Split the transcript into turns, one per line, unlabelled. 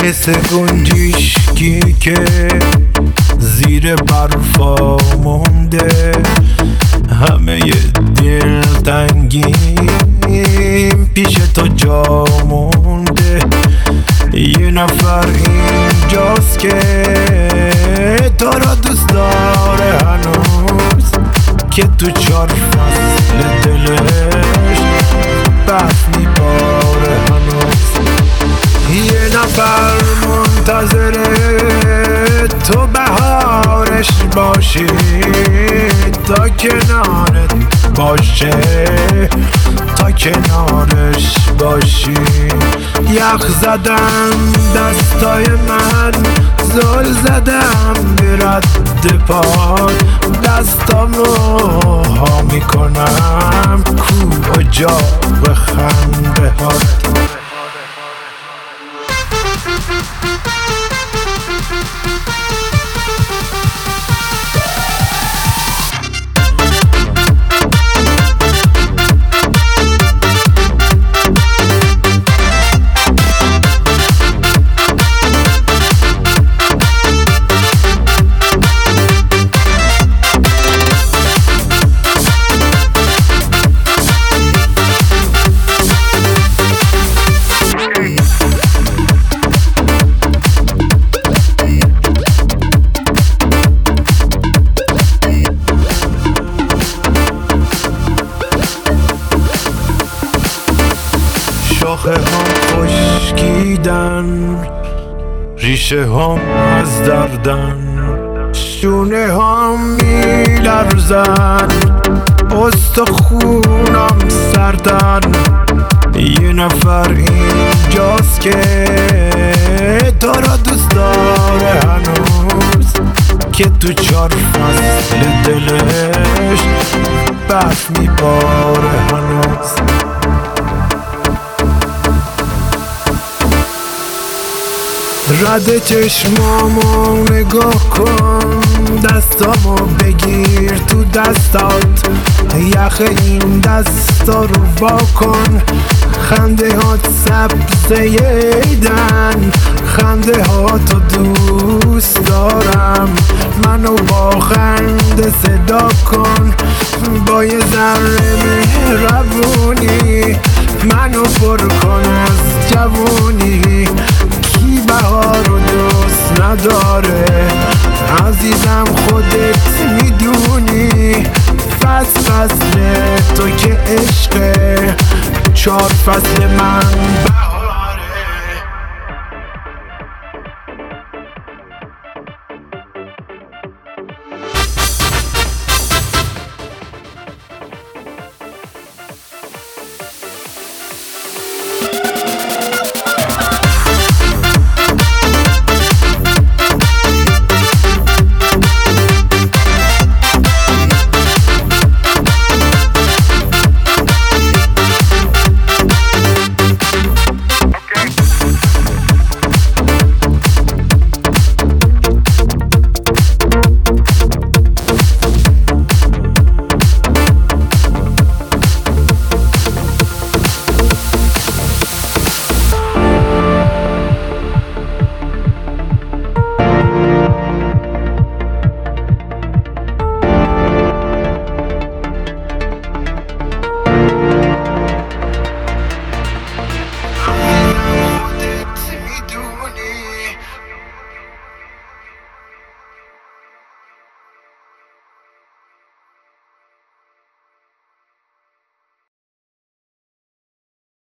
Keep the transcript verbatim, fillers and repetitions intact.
مثل گنجشکی که زیر برفا مونده، همه دلتنگیم پیش تو جا مونده. یه نفر اینجاست که تو را دوست داره هنوز، که تو چار فصل دلش برف میباره هنوز. یه نفر منتظره تو بهارش باشی، تا کنارت باشه، تا کنارش باشی. یخ زدم دستای من، زل زدم به رد پاد، دستامو ها میکنم کو اجا به خنده هات. شاخه هم خشکیدن، ریشه هم از دردن، شونه هم میلرزن، استخونم سردن. یه نفر اینجاست که تو را دوست داره هنوز، که تو چار فصل دلش برف میباره هنوز. رد چشمامو نگاه کن، دستامو بگیر تو دستات، یخ این دستا رو وا کن. خنده هات سبزه ایدن، خنده هاتو دوست دارم. منو با خنده صدا کن، با یه ذره مهربونی منو پر کن از جوونی. کی بهار رو دوست نداره عزیزم، خودت میدونی. فصل فصل تو که عشقه، چار فصل